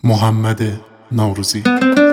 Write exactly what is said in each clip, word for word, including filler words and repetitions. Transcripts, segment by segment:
محمد نوروزی.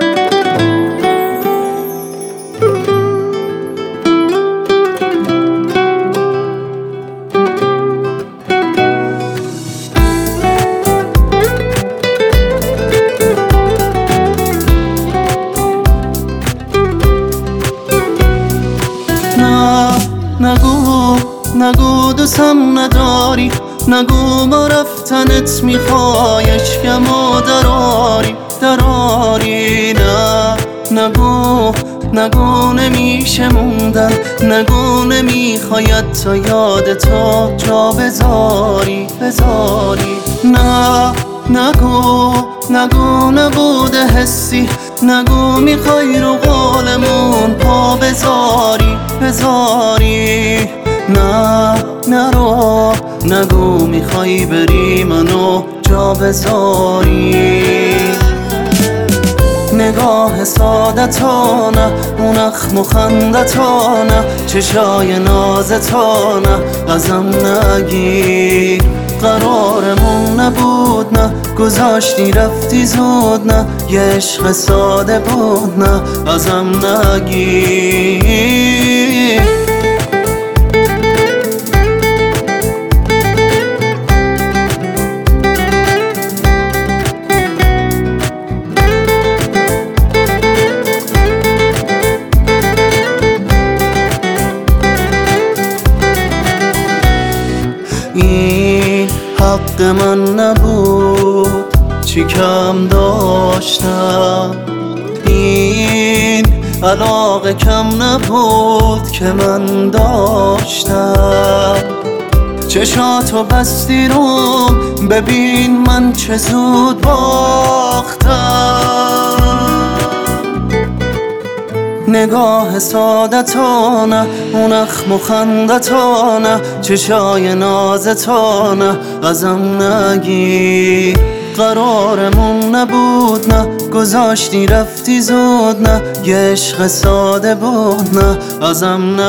نه نگو نگو دوستم نداری، نگو ما رفتنت میخوای اشکمو دراری دراری. نه نگو نگو نمیشه موندن، نگو نمیخواید تا یادتو جا بذاری بذاری. نه نگو نگو نبوده حسی، نگو میخوای رو قولمون پا بذاری بذاری. نه نرو نگو میخوای بری منو جا بذاری. نگاه سادتانه اون اخم و خندتانه، چشای نازتانه ازم نگیر. قرارمون نبود نه گذاشتی رفتی زود، نه یه عشق ساده بود نه ازم نگیر. این حق من نبود چی کم داشتم، این علاقه کم نبود که من داشتم. چشاتو بستی روم ببین من چه زود باختم. نگاه سادتانه اون اخم و خندتانه، چشای نازتانه ازم نگیر. قرارمون نبود نه گذاشتی رفتی زود، نه یه عشق ساده بود نه ازم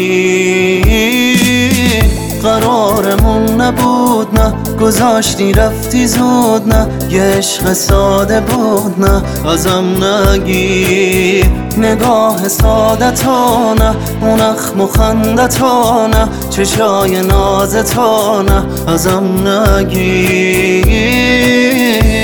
نگیر. قرارمون نبود نه گذاشتی رفتی زود، نه یه عشق ساده بود نه ازم نگیر. نگاه سادتانه اون اخم و خندتانه، چشای نازتانه ازم نگیر.